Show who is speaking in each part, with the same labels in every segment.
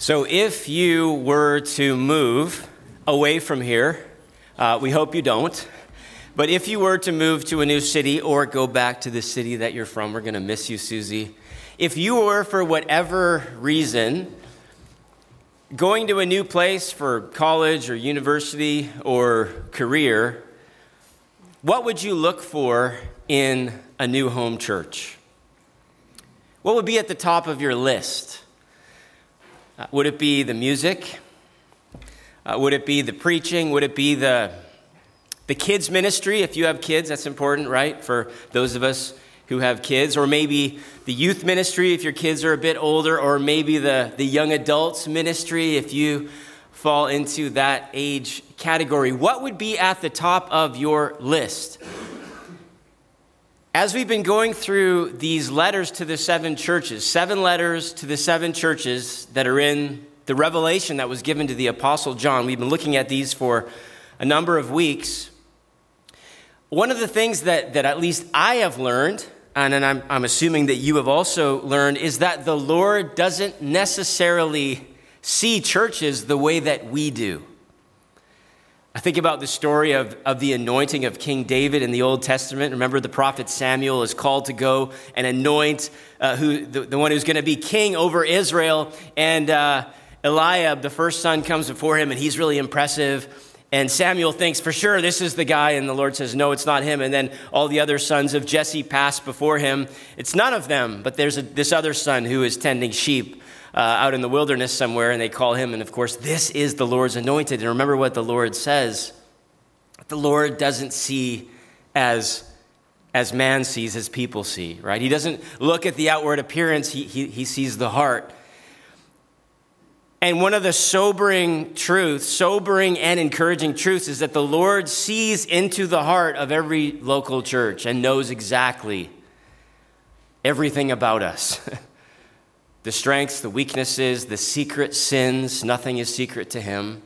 Speaker 1: So if you were to move away from here, we hope you don't, but if you were to move to a new city or go back to the city that you're from, we're going to miss you, Susie. If you were, for whatever reason, going to a new place for college or university or career, what would you look for in a new home church? What would be at the top of your list? Would it be the music? Would it be the preaching? Would it be the kids ministry? If you have kids, that's important, right? For those of us who have kids. Or maybe the youth ministry if your kids are a bit older. Or maybe the young adults ministry if you fall into that age category. What would be at the top of your list? As we've been going through these letters to the seven churches, 7 letters to the 7 churches that are in the revelation that was given to the Apostle John, we've been looking at these for a number of weeks. One of the things that at least I have learned, and I'm assuming that you have also learned, is that the Lord doesn't necessarily see churches the way that we do. I think about the story of the anointing of King David in the Old Testament. Remember, the prophet Samuel is called to go and anoint the one who's going to be king over Israel. And Eliab, the first son, comes before him, and he's really impressive. And Samuel thinks, for sure, this is the guy. And the Lord says, no, it's not him. And then all the other sons of Jesse pass before him. It's none of them, but there's this other son who is tending sheep out in the wilderness somewhere, and they call him, and of course, this is the Lord's anointed. And remember what the Lord says. The Lord doesn't see as man sees, as people see, right? He doesn't look at the outward appearance, he sees the heart. And one of the sobering and encouraging truths is that the Lord sees into the heart of every local church and knows exactly everything about us. The strengths, the weaknesses, the secret sins, nothing is secret to him.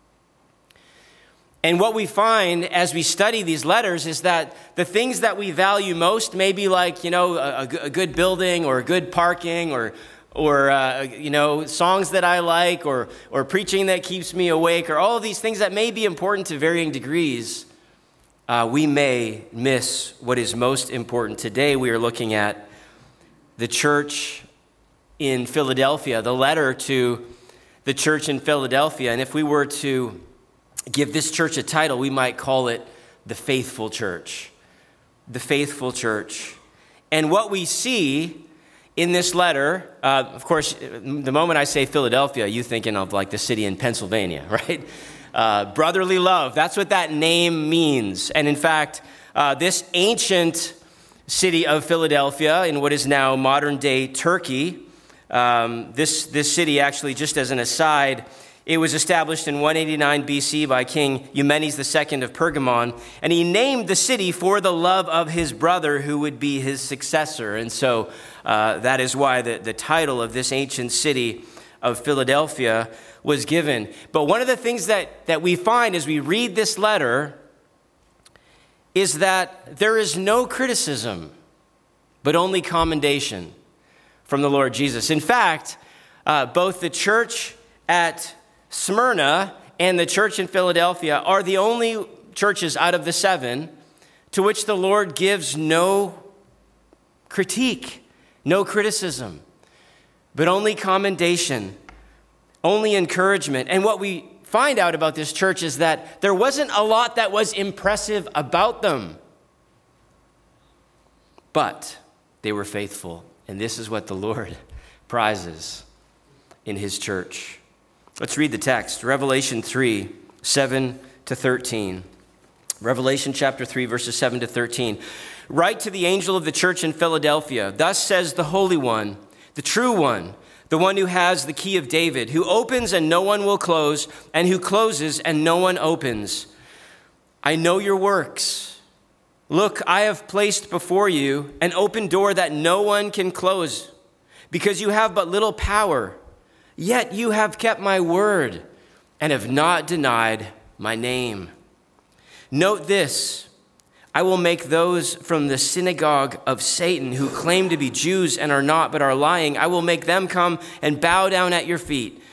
Speaker 1: And what we find as we study these letters is that the things that we value most may be like, a good building or good parking or songs that I like or preaching that keeps me awake or all of these things that may be important to varying degrees. We may miss what is most important. Today we are looking at the church in Philadelphia, the letter to the church in Philadelphia. And if we were to give this church a title, we might call it the Faithful Church. The Faithful Church. And what we see in this letter, of course, the moment I say Philadelphia, you're thinking of like the city in Pennsylvania, right? Brotherly love, that's what that name means. And in fact, this ancient city of Philadelphia in what is now modern-day Turkey, this city, actually, just as an aside, it was established in 189 BC by King Eumenes II of Pergamon, and he named the city for the love of his brother who would be his successor. And so that is why the title of this ancient city of Philadelphia was given. But one of the things that we find as we read this letter is that there is no criticism, but only commendation from the Lord Jesus. In fact, both the church at Smyrna and the church in Philadelphia are the only churches out of the 7 to which the Lord gives no critique, no criticism, but only commendation, only encouragement. And what we find out about this church is that there wasn't a lot that was impressive about them, but they were faithful. And this is what the Lord prizes in his church. Let's read the text. Revelation 3, 7 to 13. Revelation chapter 3, verses 7 to 13. Write to the angel of the church in Philadelphia. Thus says the Holy One, the true one, the one who has the key of David, who opens and no one will close, and who closes and no one opens. I know your works. Look, I have placed before you an open door that no one can close, because you have but little power. Yet you have kept my word and have not denied my name. Note this, I will make those from the synagogue of Satan who claim to be Jews and are not, but are lying. I will make them come and bow down at your feet.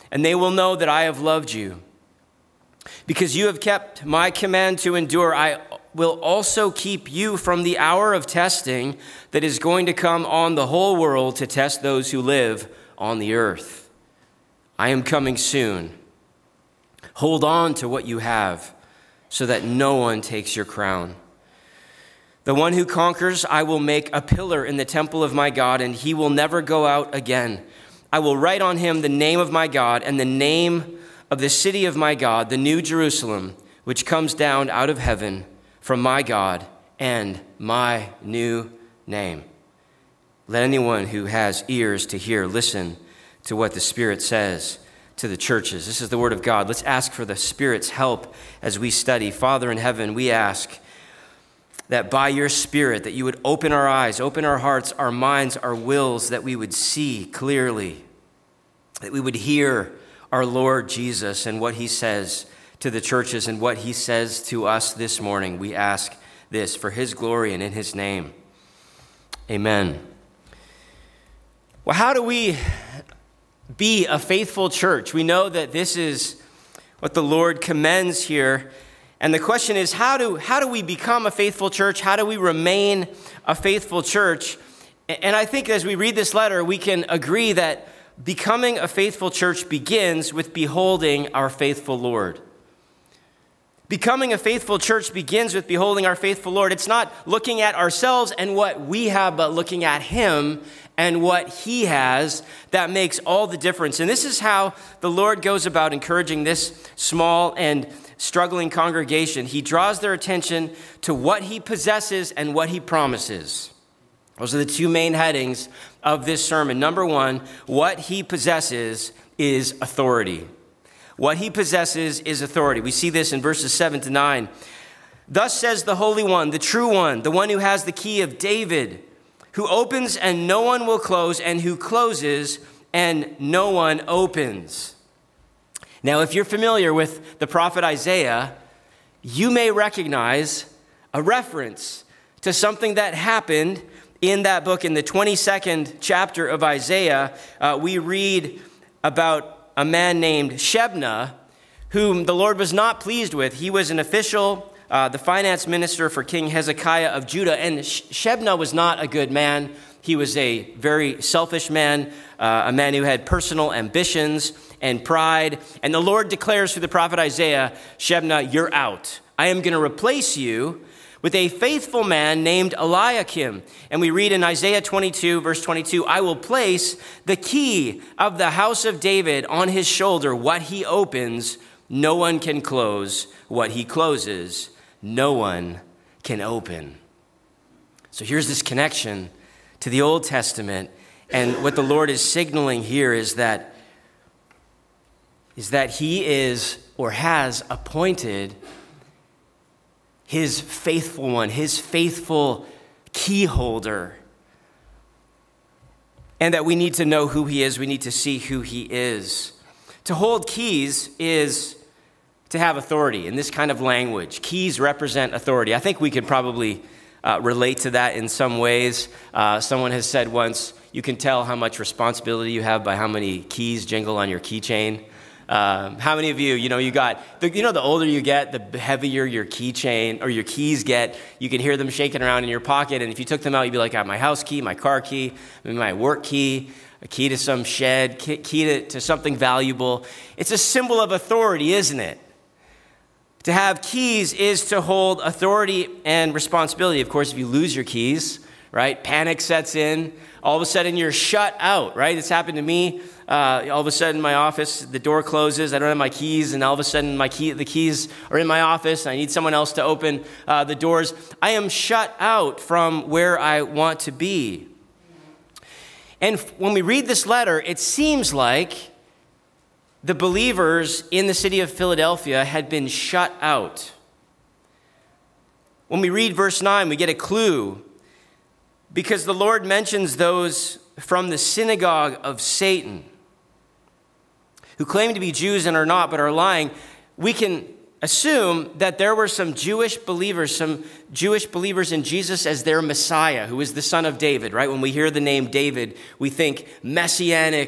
Speaker 1: and they will know that I have loved you. Because you have kept my command to endure, I will also keep you from the hour of testing that is going to come on the whole world to test those who live on the earth. I am coming soon. Hold on to what you have so that no one takes your crown. The one who conquers, I will make a pillar in the temple of my God, and he will never go out again. I will write on him the name of my God and the name of the city of my God, the new Jerusalem, which comes down out of heaven from my God, and my new name. Let anyone who has ears to hear listen to what the Spirit says to the churches. This is the word of God. Let's ask for the Spirit's help as we study. Father in heaven, we ask that by your Spirit, that you would open our eyes, open our hearts, our minds, our wills, that we would see clearly, that we would hear our Lord Jesus and what he says to the churches and what he says to us this morning. We ask this for his glory and in his name. Amen. Well, how do we be a faithful church? We know that this is what the Lord commends here. And the question is, how do we become a faithful church? How do we remain a faithful church? And I think as we read this letter, we can agree that becoming a faithful church begins with beholding our faithful Lord. Becoming a faithful church begins with beholding our faithful Lord. It's not looking at ourselves and what we have, but looking at him and what he has that makes all the difference. And this is how the Lord goes about encouraging this small and struggling congregation. He draws their attention to what he possesses and what he promises. Those are the two main headings of this sermon. Number one, what he possesses is authority. What he possesses is authority. We see this in verses 7 to 9. Thus says the Holy One, the true one, the one who has the key of David, who opens and no one will close, and who closes and no one opens. Now, if you're familiar with the prophet Isaiah, you may recognize a reference to something that happened in that book. In the 22nd chapter of Isaiah, we read about a man named Shebna, whom the Lord was not pleased with. He was an official, the finance minister for King Hezekiah of Judah, and Shebna was not a good man. He was a very selfish man, a man who had personal ambitions and pride. And the Lord declares through the prophet Isaiah, Shebna, you're out. I am going to replace you with a faithful man named Eliakim. And we read in Isaiah 22, verse 22, I will place the key of the house of David on his shoulder. What he opens, no one can close. What he closes, no one can open. So here's this connection to the Old Testament. And what the Lord is signaling here is that he is or has appointed his faithful one, his faithful key holder. And that we need to know who he is. We need to see who he is. To hold keys is to have authority in this kind of language. Keys represent authority. I think we could probably relate to that in some ways. Someone has said once, you can tell how much responsibility you have by how many keys jingle on your keychain. How many of you, the older you get, the heavier your keychain or your keys get. You can hear them shaking around in your pocket. And if you took them out, you'd be like, I have my house key, my car key, maybe my work key, a key to some shed, key to something valuable. It's a symbol of authority, isn't it? To have keys is to hold authority and responsibility. Of course, if you lose your keys, right, panic sets in. All of a sudden, you're shut out, right? It's happened to me. All of a sudden, my office, the door closes. I don't have my keys, and all of a sudden, the keys are in my office. And I need someone else to open the doors. I am shut out from where I want to be. And when we read this letter, it seems like the believers in the city of Philadelphia had been shut out. When we read verse 9, we get a clue, because the Lord mentions those from the synagogue of Satan who claim to be Jews and are not, but are lying. We can assume that there were some Jewish believers in Jesus as their Messiah, who is the son of David, right? When we hear the name David, we think messianic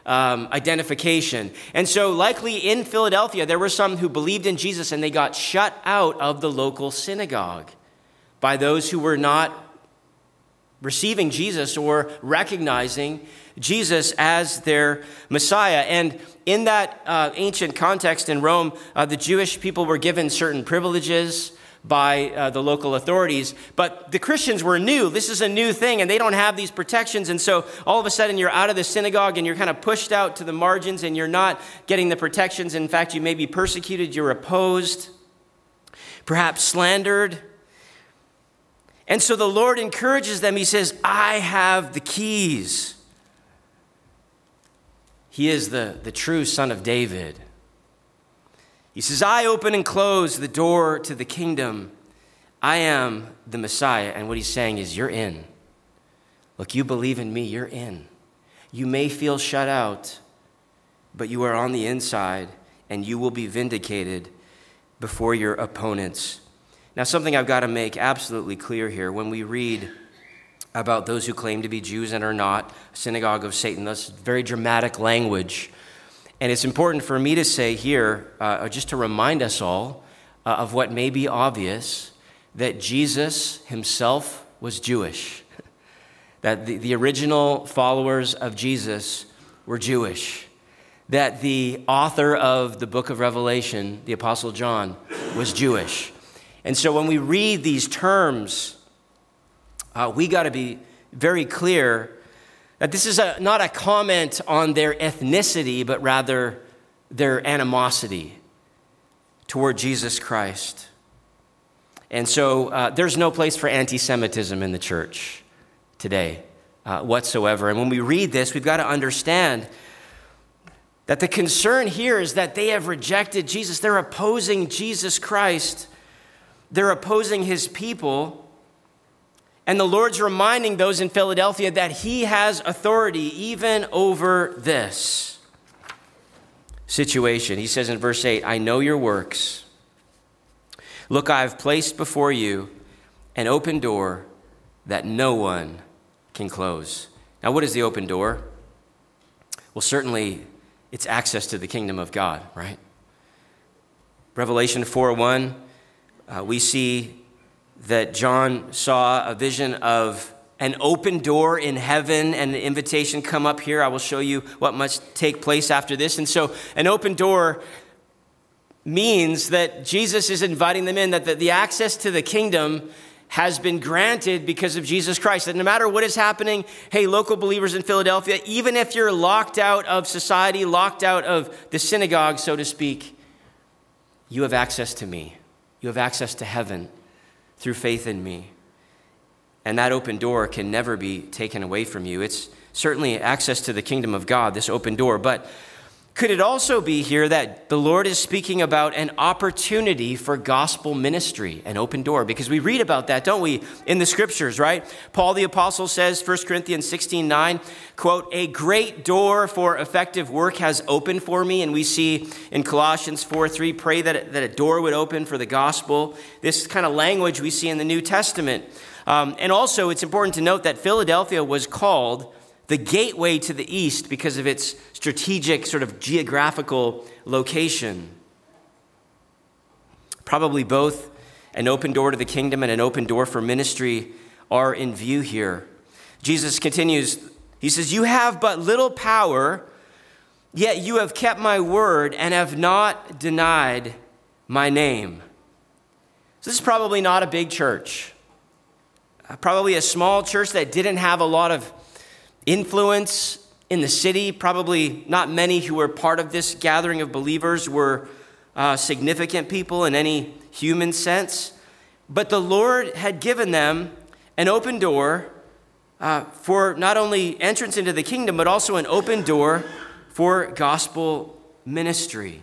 Speaker 1: identification. And so likely in Philadelphia, there were some who believed in Jesus and they got shut out of the local synagogue by those who were not receiving Jesus or recognizing Jesus as their Messiah. And in that ancient context in Rome, the Jewish people were given certain privileges by the local authorities, but the Christians were new. This is a new thing, and they don't have these protections. And so all of a sudden, you're out of the synagogue, and you're kind of pushed out to the margins, and you're not getting the protections. In fact, you may be persecuted, you're opposed, perhaps slandered. And so the Lord encourages them. He says, I have the keys. He is the true Son of David. He says, I open and close the door to the kingdom. I am the Messiah. And what he's saying is, you're in. Look, you believe in me, you're in. You may feel shut out, but you are on the inside, and you will be vindicated before your opponents. Now, something I've got to make absolutely clear here. When we read about those who claim to be Jews and are not, synagogue of Satan, that's very dramatic language. And it's important for me to say here, just to remind us all of what may be obvious, that Jesus himself was Jewish. That the original followers of Jesus were Jewish. That the author of the book of Revelation, the Apostle John, was Jewish. And so when we read these terms, we got to be very clear that this is not a comment on their ethnicity, but rather their animosity toward Jesus Christ. And so there's no place for anti-Semitism in the church today whatsoever. And when we read this, we've got to understand that the concern here is that they have rejected Jesus. They're opposing Jesus Christ. They're opposing his people. And the Lord's reminding those in Philadelphia that he has authority even over this situation. He says in verse 8, I know your works. Look, I have placed before you an open door that no one can close. Now, what is the open door? Well, certainly it's access to the kingdom of God, right? Revelation 4:1. We see that John saw a vision of an open door in heaven and an invitation come up here. I will show you what must take place after this. And so an open door means that Jesus is inviting them in, that the access to the kingdom has been granted because of Jesus Christ. That no matter what is happening, hey, local believers in Philadelphia, even if you're locked out of society, locked out of the synagogue, so to speak, you have access to me. You have access to heaven through faith in me. And that open door can never be taken away from you. It's certainly access to the kingdom of God, this open door. But could it also be here that the Lord is speaking about an opportunity for gospel ministry, an open door? Because we read about that, don't we, in the scriptures, right? Paul the apostle says, 1 Corinthians 16:9, quote, a great door for effective work has opened for me. And we see in Colossians 4:3, pray that a door would open for the gospel. This kind of language we see in the New Testament. And also it's important to note that Philadelphia was called the gateway to the east because of its strategic sort of geographical location. Probably both an open door to the kingdom and an open door for ministry are in view here. Jesus continues, he says, you have but little power, yet you have kept my word and have not denied my name. So this is probably not a big church. Probably a small church that didn't have a lot of influence in the city. Probably not many who were part of this gathering of believers were significant people in any human sense. But the Lord had given them an open door for not only entrance into the kingdom, but also an open door for gospel ministry.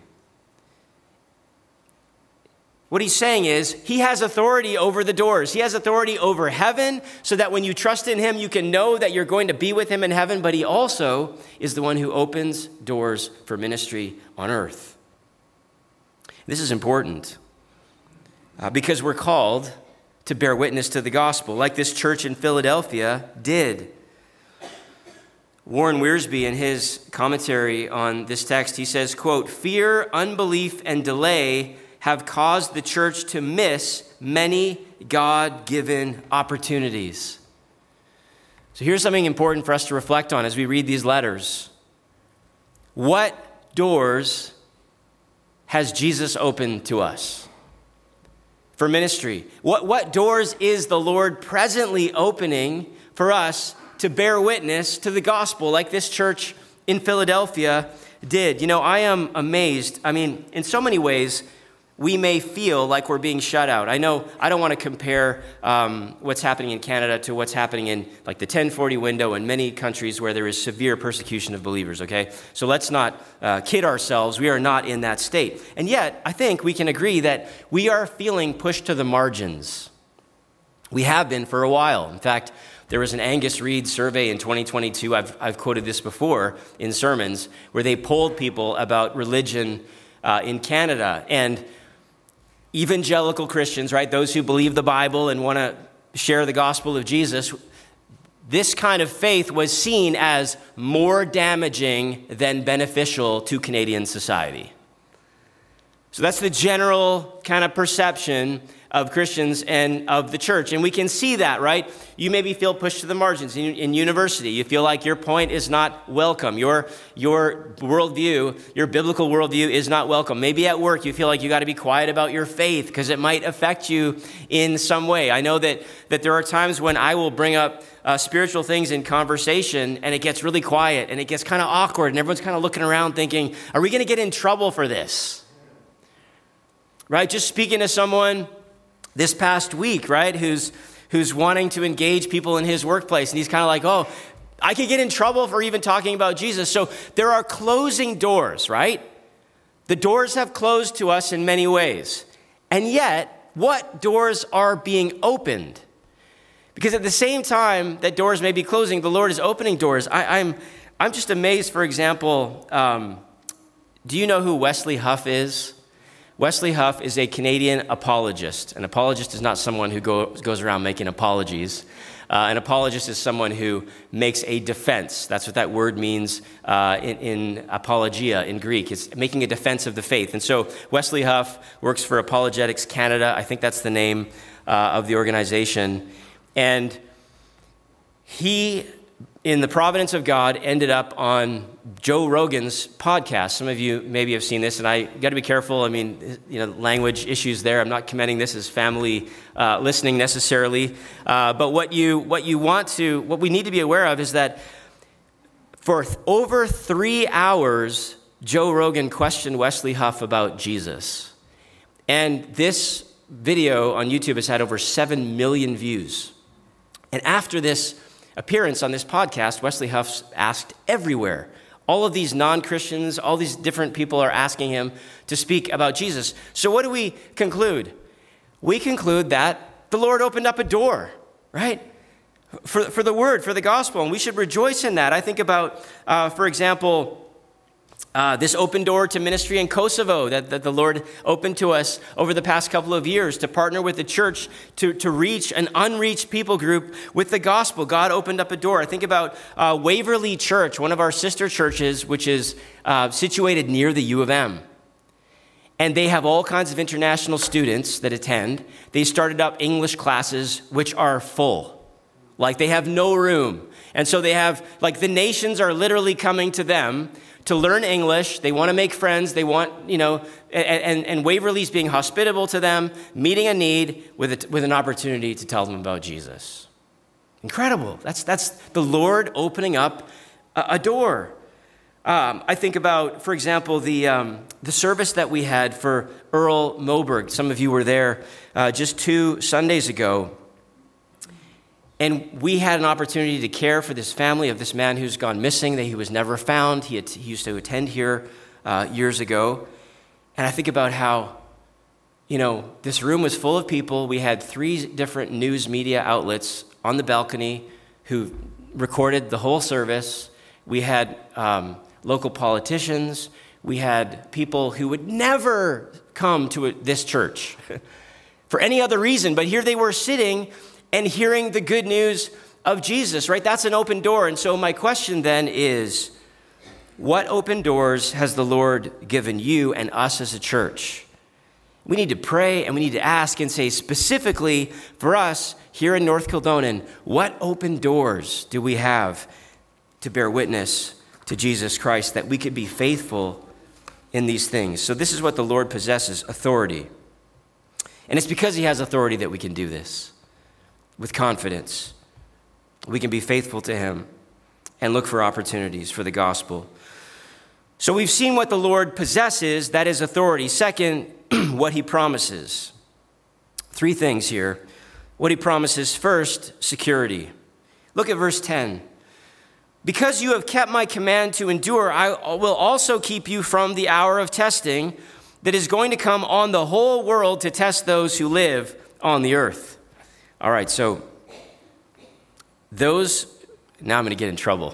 Speaker 1: What he's saying is he has authority over the doors. He has authority over heaven so that when you trust in him, you can know that you're going to be with him in heaven. But he also is the one who opens doors for ministry on earth. This is important because we're called to bear witness to the gospel like this church in Philadelphia did. Warren Wiersbe, in his commentary on this text, he says, quote, "Fear, unbelief, and delay have caused the church to miss many God-given opportunities." So here's something important for us to reflect on as we read these letters. What doors has Jesus opened to us for ministry? What doors is the Lord presently opening for us to bear witness to the gospel like this church in Philadelphia did? You know, I am amazed. I mean, in so many ways, we may feel like we're being shut out. I know I don't want to compare what's happening in Canada to what's happening in like the 1040 window in many countries where there is severe persecution of believers, okay? So let's not kid ourselves. We are not in that state. And yet, I think we can agree that we are feeling pushed to the margins. We have been for a while. In fact, there was an Angus Reid survey in 2022, I've quoted this before in sermons, where they polled people about religion in Canada. And evangelical Christians, right, those who believe the Bible and want to share the gospel of Jesus, this kind of faith was seen as more damaging than beneficial to Canadian society. So that's the general kind of perception of Christians and of the church. And we can see that, right? You maybe feel pushed to the margins in university. You feel like your point is not welcome. Your worldview, your biblical worldview is not welcome. Maybe at work you feel like you got to be quiet about your faith because it might affect you in some way. I know that there are times when I will bring up spiritual things in conversation and it gets really quiet and it gets kind of awkward and everyone's kind of looking around thinking, are we going to get in trouble for this? Right? Just speaking to someone this past week, right, who's wanting to engage people in his workplace. And he's kind of like, oh, I could get in trouble for even talking about Jesus. So there are closing doors, right? The doors have closed to us in many ways. And yet, what doors are being opened? Because at the same time that doors may be closing, the Lord is opening doors. I'm just amazed, for example, do you know who Wesley Huff is? Wesley Huff is a Canadian apologist. An apologist is not someone who goes around making apologies. An apologist is someone who makes a defense. That's what that word means in apologia in Greek. It's making a defense of the faith. And so Wesley Huff works for Apologetics Canada. I think that's the name of the organization. And he, in the providence of God, ended up on Joe Rogan's podcast. Some of you maybe have seen this, and I got to be careful. I mean, language issues there. I'm not commending this as family listening necessarily. But what we need to be aware of is that for over 3 hours, Joe Rogan questioned Wesley Huff about Jesus. And this video on YouTube has had over 7 million views. And after this appearance on this podcast, Wesley Huff's asked everywhere. All of these non-Christians, all these different people are asking him to speak about Jesus. So what do we conclude? We conclude that the Lord opened up a door, right? For the word, for the gospel, and we should rejoice in that. I think about, for example, this open door to ministry in Kosovo that the Lord opened to us over the past couple of years to partner with the church to reach an unreached people group with the gospel. God opened up a door. I think about Waverly Church, one of our sister churches, which is situated near the U of M. And they have all kinds of international students that attend. They started up English classes, which are full. Like they have no room. And so they have, like the nations are literally coming to them to learn English. They want to make friends. They want, and Waverly's being hospitable to them, meeting a need with an opportunity to tell them about Jesus. Incredible. That's the Lord opening up a door. I think about, for example, the service that we had for Earl Moberg. Some of you were there just 2 Sundays ago. And we had an opportunity to care for this family of this man who's gone missing, that he was never found. He used to attend here years ago. And I think about how, this room was full of people. We had 3 different news media outlets on the balcony who recorded the whole service. We had local politicians. We had people who would never come to this church for any other reason. But here they were sitting and hearing the good news of Jesus, right? That's an open door. And so my question then is, what open doors has the Lord given you and us as a church? We need to pray and we need to ask and say specifically for us here in North Kildonan, what open doors do we have to bear witness to Jesus Christ, that we could be faithful in these things? So this is what the Lord possesses, authority. And it's because he has authority that we can do this with confidence. We can be faithful to him and look for opportunities for the gospel. So we've seen what the Lord possesses, that is authority. Second, what he promises. Three things here. What he promises. First, security. Look at verse 10. Because you have kept my command to endure, I will also keep you from the hour of testing that is going to come on the whole world to test those who live on the earth. All right, so now I'm going to get in trouble.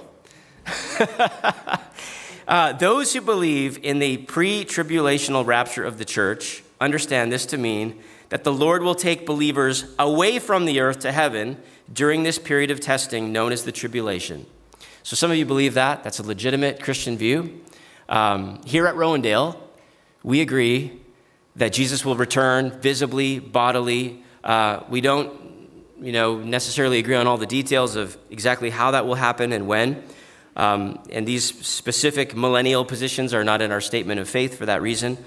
Speaker 1: Those who believe in the pre-tribulational rapture of the church understand this to mean that the Lord will take believers away from the earth to heaven during this period of testing known as the tribulation. So some of you believe that. That's a legitimate Christian view. Here at Rowendale, we agree that Jesus will return visibly, bodily. We don't, necessarily agree on all the details of exactly how that will happen and when. And these specific millennial positions are not in our statement of faith for that reason.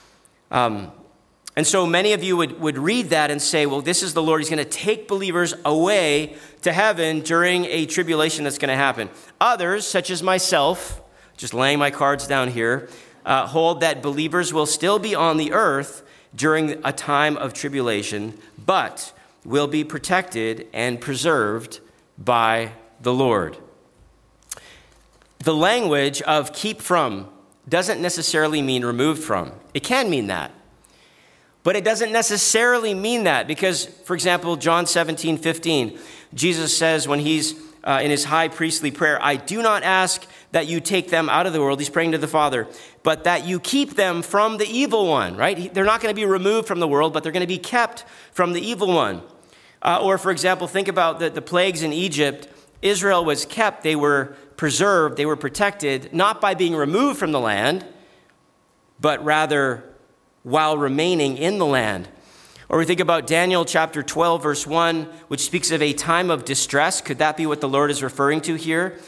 Speaker 1: And so many of you would read that and say, well, this is the Lord. He's going to take believers away to heaven during a tribulation that's going to happen. Others, such as myself, just laying my cards down here, hold that believers will still be on the earth during a time of tribulation, but will be protected and preserved by the Lord. The language of keep from doesn't necessarily mean removed from. It can mean that. But it doesn't necessarily mean that because, for example, John 17:15, Jesus says when he's in his high priestly prayer, I do not ask that you take them out of the world. He's praying to the Father, but that you keep them from the evil one, right? They're not going to be removed from the world, but they're going to be kept from the evil one. Or, for example, think about the plagues in Egypt. Israel was kept, they were preserved, they were protected, not by being removed from the land, but rather while remaining in the land. Or we think about Daniel chapter 12, verse 1, which speaks of a time of distress. Could that be what the Lord is referring to here?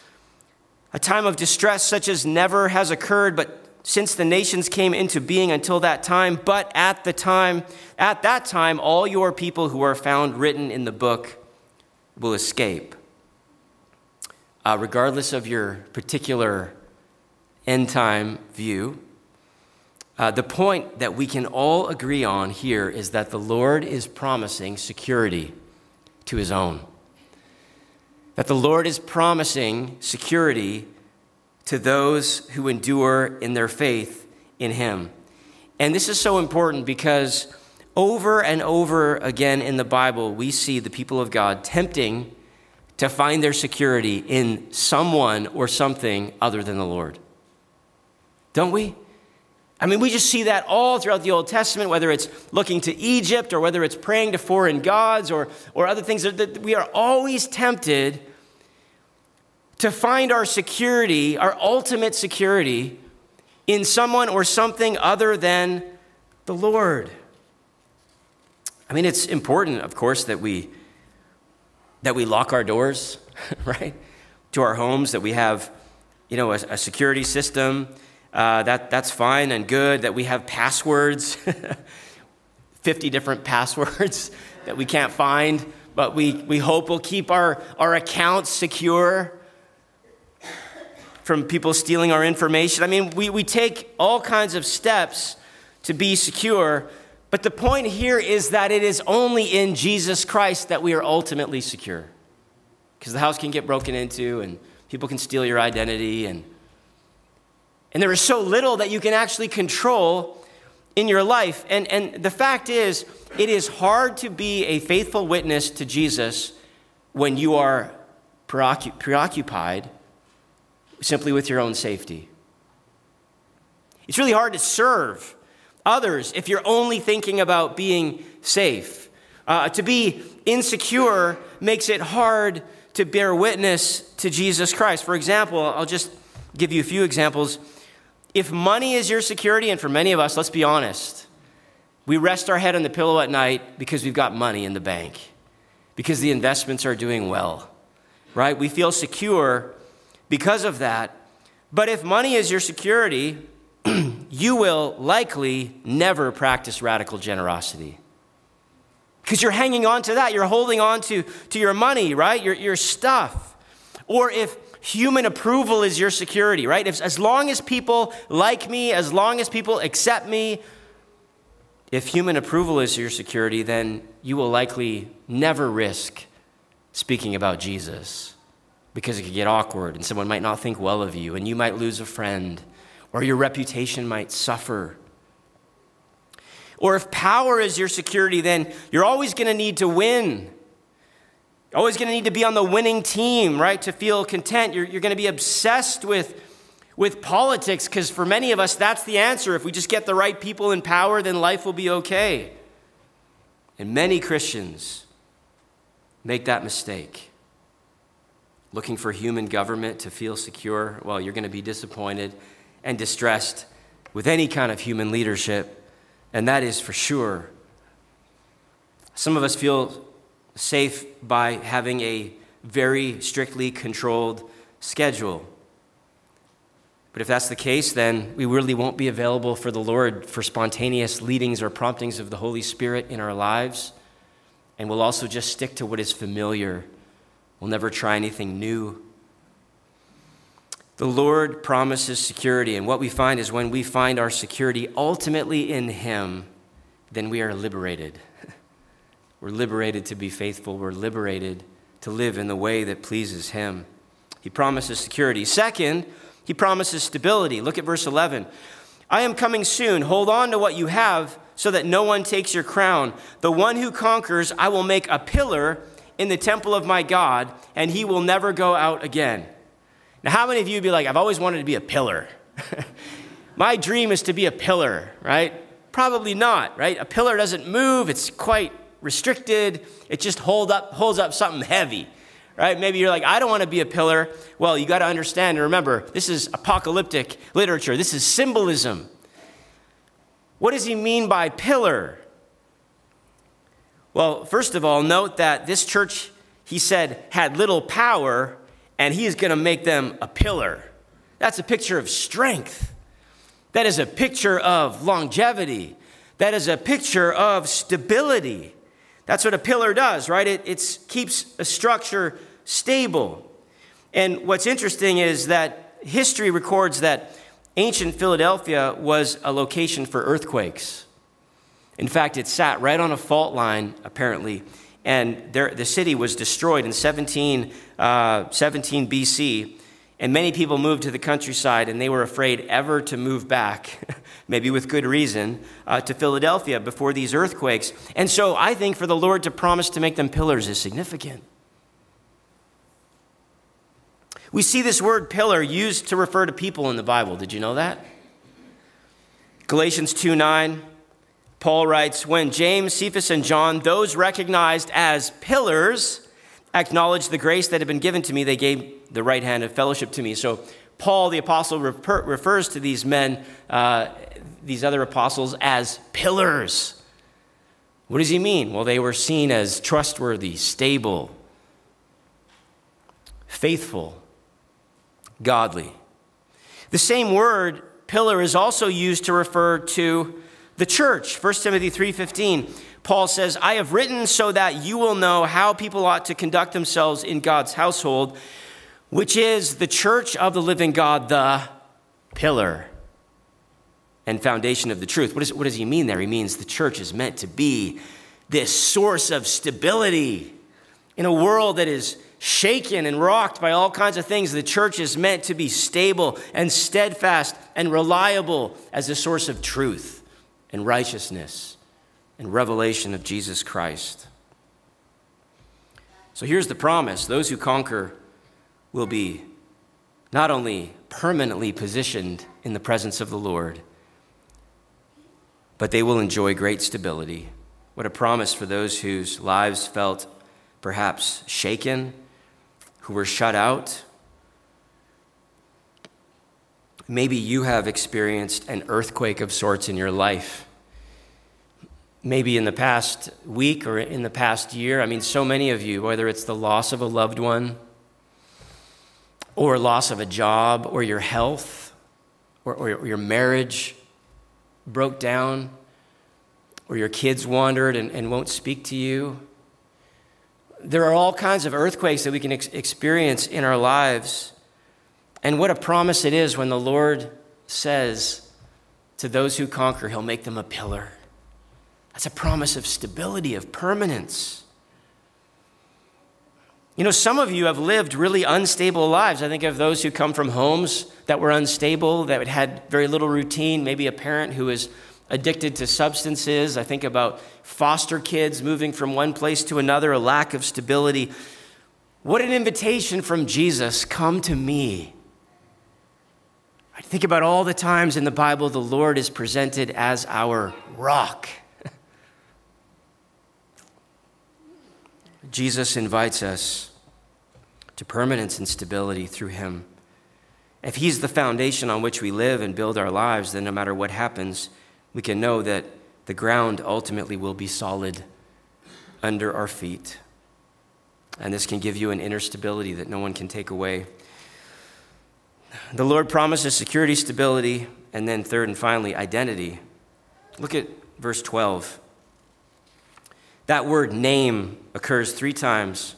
Speaker 1: A time of distress such as never has occurred, but since the nations came into being until that time, but at that time, all your people who are found written in the book will escape. Regardless of your particular end time view, the point that we can all agree on here is that the Lord is promising security to his own. That the Lord is promising security to those who endure in their faith in him. And this is so important because over and over again in the Bible, we see the people of God tempting to find their security in someone or something other than the Lord. Don't we? I mean, we just see that all throughout the Old Testament, whether it's looking to Egypt or whether it's praying to foreign gods or other things. That we are always tempted to find our security, our ultimate security, in someone or something other than the Lord. I mean, it's important, of course, that we lock our doors, right, to our homes, that we have, a security system. That's fine and good, that we have passwords, 50 different passwords that we can't find, but we hope will keep our accounts secure from people stealing our information. I mean, we take all kinds of steps to be secure, but the point here is that it is only in Jesus Christ that we are ultimately secure. Because the house can get broken into and people can steal your identity and there is so little that you can actually control in your life. And the fact is, it is hard to be a faithful witness to Jesus when you are preoccupied simply with your own safety. It's really hard to serve others if you're only thinking about being safe. To be insecure makes it hard to bear witness to Jesus Christ. For example, I'll just give you a few examples. If money is your security, and for many of us, let's be honest, we rest our head on the pillow at night because we've got money in the bank, because the investments are doing well, right? We feel secure because of that. But if money is your security, you will likely never practice radical generosity. Because you're hanging on to that. You're holding on to your money, right? Your stuff. Or if human approval is your security, right? As long as people like me, as long as people accept me, if human approval is your security, then you will likely never risk speaking about Jesus, because it could get awkward and someone might not think well of you and you might lose a friend, or your reputation might suffer. Or if power is your security, then you're always going to need to win. Always going to need to be on the winning team, right? To feel content. You're going to be obsessed with politics, because for many of us, that's the answer. If we just get the right people in power, then life will be okay. And many Christians make that mistake. Looking for human government to feel secure, well, you're going to be disappointed and distressed with any kind of human leadership, and that is for sure. Some of us feel safe by having a very strictly controlled schedule. But if that's the case, then we really won't be available for the Lord for spontaneous leadings or promptings of the Holy Spirit in our lives. And we'll also just stick to what is familiar. We'll never try anything new. The Lord promises security, and what we find is when we find our security ultimately in Him, then we are liberated. We're liberated to be faithful. We're liberated to live in the way that pleases Him. He promises security. Second, He promises stability. Look at verse 11. I am coming soon. Hold on to what you have so that no one takes your crown. The one who conquers, I will make a pillar in the temple of my God, and he will never go out again. Now, how many of you would be like, I've always wanted to be a pillar? My dream is to be a pillar, right? Probably not, right? A pillar doesn't move. It's quite restricted. It just holds up something heavy, right? Maybe you're like, I don't want to be a pillar. Well, you got to understand and remember, this is apocalyptic literature. This is symbolism. What does he mean by pillar? Well, first of all, note that this church, he said, had little power, and he is going to make them a pillar. That's a picture of strength. That is a picture of longevity. That is a picture of stability. That's what a pillar does, right? It keeps a structure stable. And what's interesting is that history records that ancient Philadelphia was a location for earthquakes. In fact, it sat right on a fault line, apparently, and the city was destroyed in 17 BC, and many people moved to the countryside, and they were afraid ever to move back, maybe with good reason, to Philadelphia before these earthquakes. And so I think for the Lord to promise to make them pillars is significant. We see this word pillar used to refer to people in the Bible. Did you know that? Galatians 2:9. Paul writes, when James, Cephas, and John, those recognized as pillars, acknowledged the grace that had been given to me, they gave the right hand of fellowship to me. So Paul, the apostle, refers to these men, these other apostles, as pillars. What does he mean? Well, they were seen as trustworthy, stable, faithful, godly. The same word, pillar, is also used to refer to the church. 1 Timothy 3:15, Paul says, I have written so that you will know how people ought to conduct themselves in God's household, which is the church of the living God, the pillar and foundation of the truth. What does he mean there? He means the church is meant to be this source of stability in a world that is shaken and rocked by all kinds of things. The church is meant to be stable and steadfast and reliable as a source of truth and righteousness and revelation of Jesus Christ. So here's the promise. Those who conquer will be not only permanently positioned in the presence of the Lord, but they will enjoy great stability What a promise for those whose lives felt perhaps shaken, who were shut out. Maybe you have experienced an earthquake of sorts in your life. Maybe in the past week or in the past year. I mean, so many of you, whether it's the loss of a loved one or loss of a job or your health or your marriage broke down or your kids wandered and won't speak to you. There are all kinds of earthquakes that we can experience in our lives. And what a promise it is when the Lord says to those who conquer, he'll make them a pillar. That's a promise of stability, of permanence. You know, some of you have lived really unstable lives. I think of those who come from homes that were unstable, that had very little routine, maybe a parent who is addicted to substances. I think about foster kids moving from one place to another, a lack of stability. What an invitation from Jesus, come to me. I think about all the times in the Bible the Lord is presented as our rock. Jesus invites us to permanence and stability through him. If he's the foundation on which we live and build our lives, then no matter what happens, we can know that the ground ultimately will be solid under our feet. And this can give you an inner stability that no one can take away. The Lord promises security, stability, and then third and finally, identity. Look at verse 12. That word name occurs 3 times.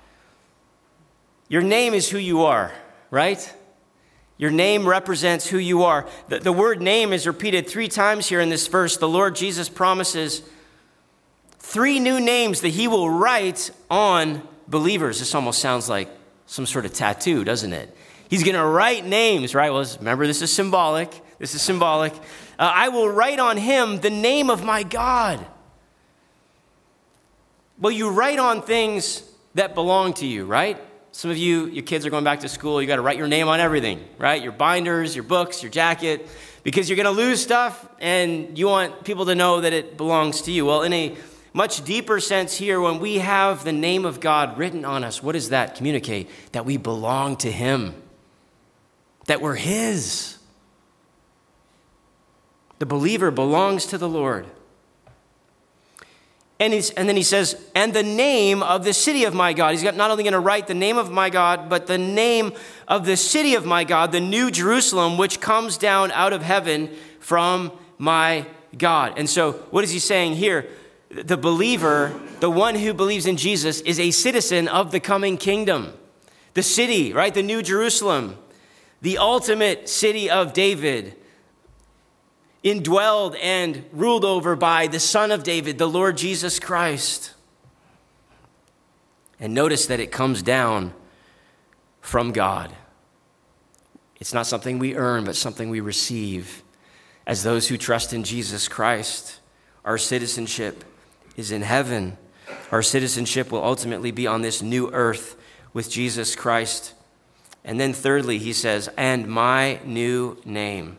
Speaker 1: Your name is who you are, right? Your name represents who you are. The word name is repeated 3 times here in this verse. The Lord Jesus promises 3 new names that he will write on believers. This almost sounds like some sort of tattoo, doesn't it? He's going to write names, right? Well, remember, this is symbolic. This is symbolic. I will write on him the name of my God. Well, you write on things that belong to you, right? Some of you, your kids are going back to school. You got to write your name on everything, right? Your binders, your books, your jacket, because you're going to lose stuff and you want people to know that it belongs to you. Well, in a much deeper sense here, when we have the name of God written on us, what does that communicate? That we belong to him, that we're his. The believer belongs to the Lord. And then he says, and the name of the city of my God. He's not only going to write the name of my God, but the name of the city of my God, the new Jerusalem, which comes down out of heaven from my God. And so what is he saying here? The believer, the one who believes in Jesus, is a citizen of the coming kingdom. The city, right? The new Jerusalem, the ultimate city of David, indwelled and ruled over by the Son of David, the Lord Jesus Christ. And notice that it comes down from God. It's not something we earn, but something we receive as those who trust in Jesus Christ. Our citizenship is in heaven. Our citizenship will ultimately be on this new earth with Jesus Christ. And then thirdly, he says, and my new name.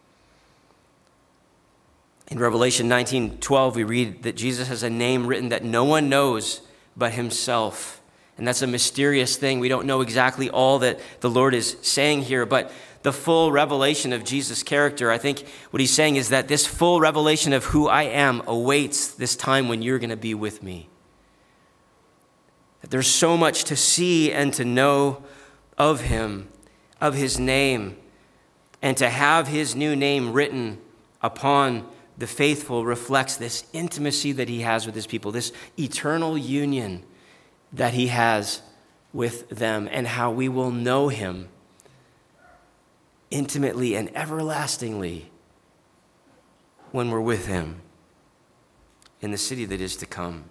Speaker 1: In Revelation 19:12, we read that Jesus has a name written that no one knows but himself. And that's a mysterious thing. We don't know exactly all that the Lord is saying here, but the full revelation of Jesus' character, I think what he's saying is that this full revelation of who I am awaits this time when you're going to be with me. That there's so much to see and to know of him, of his name, and to have his new name written upon the faithful reflects this intimacy that he has with his people, this eternal union that he has with them, and how we will know him intimately and everlastingly when we're with him in the city that is to come.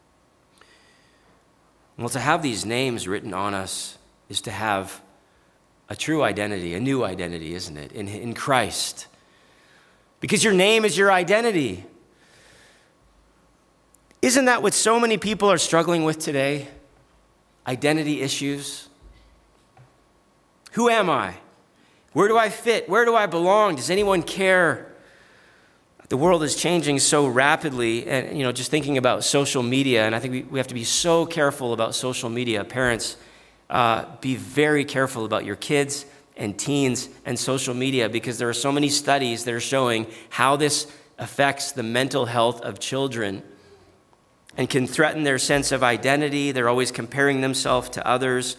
Speaker 1: Well, to have these names written on us is to have a true identity, a new identity, isn't it, in Christ. Because your name is your identity. Isn't that what so many people are struggling with today? Identity issues. Who am I? Where do I fit? Where do I belong? Does anyone care? The world is changing so rapidly, and just thinking about social media, and I think we have to be so careful about social media. Parents, be very careful about your kids and teens and social media, because there are so many studies that are showing how this affects the mental health of children and can threaten their sense of identity. They're always comparing themselves to others.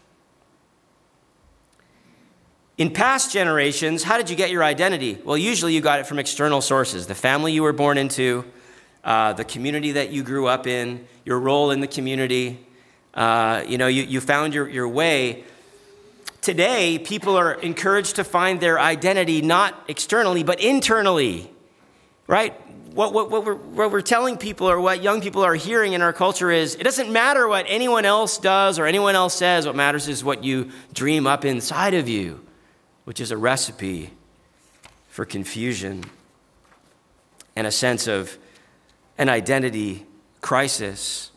Speaker 1: In past generations, how did you get your identity? Well, usually you got it from external sources: the family you were born into, the community that you grew up in, your role in the community. You found your way. Today, people are encouraged to find their identity not externally, but internally, right? What we're telling people, or what young people are hearing in our culture, is it doesn't matter what anyone else does or anyone else says. What matters is what you dream up inside of you, which is a recipe for confusion and a sense of an identity crisis,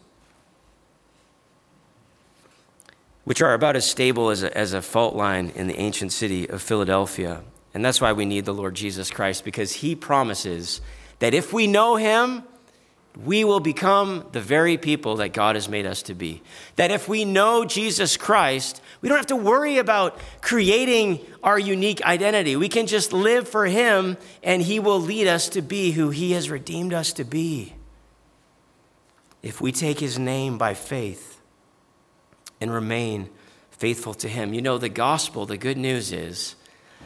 Speaker 1: which are about as stable as a fault line in the ancient city of Philadelphia. And that's why we need the Lord Jesus Christ, because he promises that if we know him, we will become the very people that God has made us to be. That if we know Jesus Christ, we don't have to worry about creating our unique identity. We can just live for him, and he will lead us to be who he has redeemed us to be. If we take his name by faith and remain faithful to him. The gospel, the good news is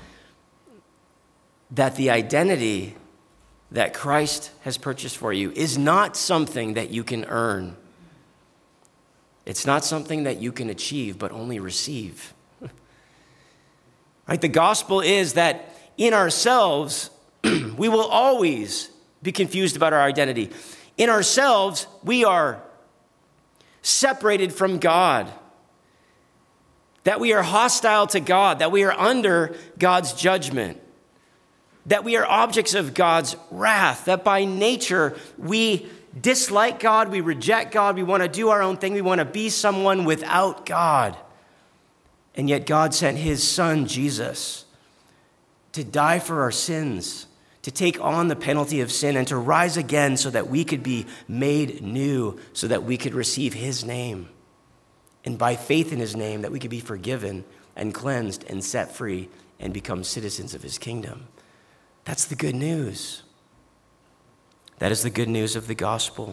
Speaker 1: that the identity that Christ has purchased for you is not something that you can earn. It's not something that you can achieve, but only receive. Right? The gospel is that in ourselves, we will always be confused about our identity. In ourselves, we are separated from God, that we are hostile to God, that we are under God's judgment, that we are objects of God's wrath, that by nature we dislike God, we reject God, we want to do our own thing, we want to be someone without God. And yet God sent his son, Jesus, to die for our sins, to take on the penalty of sin, and to rise again so that we could be made new, so that we could receive his name. And by faith in his name, that we could be forgiven and cleansed and set free and become citizens of his kingdom. That's the good news. That is the good news of the gospel.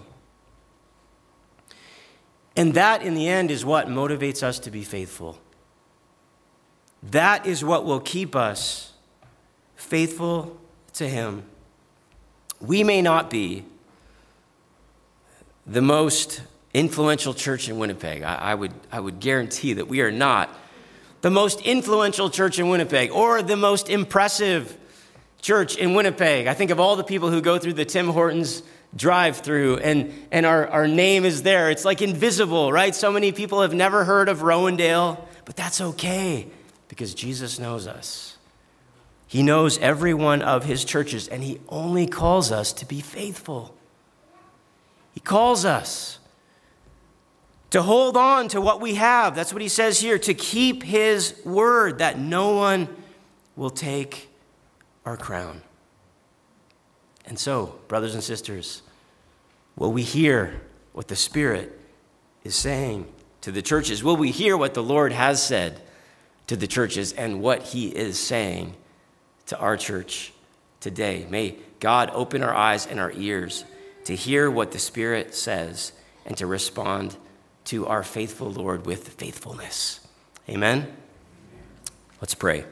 Speaker 1: And that, in the end, is what motivates us to be faithful. That is what will keep us faithful to him. We may not be the most influential church in Winnipeg. I would guarantee that we are not the most influential church in Winnipeg or the most impressive church in Winnipeg. I think of all the people who go through the Tim Hortons drive-through, and our name is there. It's like invisible, right? So many people have never heard of Rowendale, but that's okay, because Jesus knows us. He knows every one of his churches, and he only calls us to be faithful. He calls us to hold on to what we have. That's what he says here, to keep his word, that no one will take our crown. And so, brothers and sisters, will we hear what the Spirit is saying to the churches? Will we hear what the Lord has said to the churches and what he is saying to our church today? May God open our eyes and our ears to hear what the Spirit says and to respond to our faithful Lord with faithfulness. Amen? Let's pray.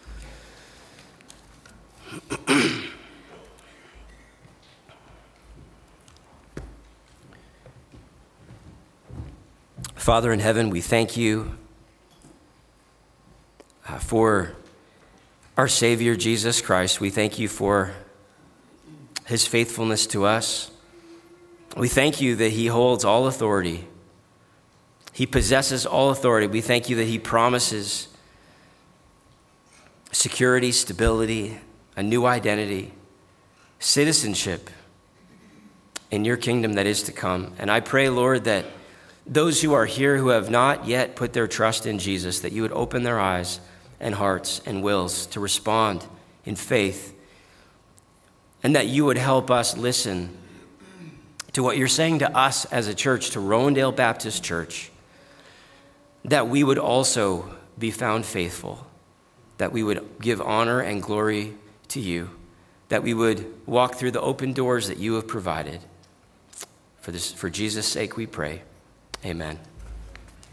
Speaker 1: Father in heaven, we thank you for our Savior, Jesus Christ. We thank you for his faithfulness to us. We thank you that he holds all authority. He possesses all authority. We thank you that he promises security, stability, a new identity, citizenship in your kingdom that is to come. And I pray, Lord, that those who are here who have not yet put their trust in Jesus, that you would open their eyes and hearts and wills to respond in faith and that you would help us listen to what you're saying to us as a church, to Rowandale Baptist Church, that we would also be found faithful, that we would give honor and glory to you, that we would walk through the open doors that you have provided. For Jesus' sake we pray. Amen.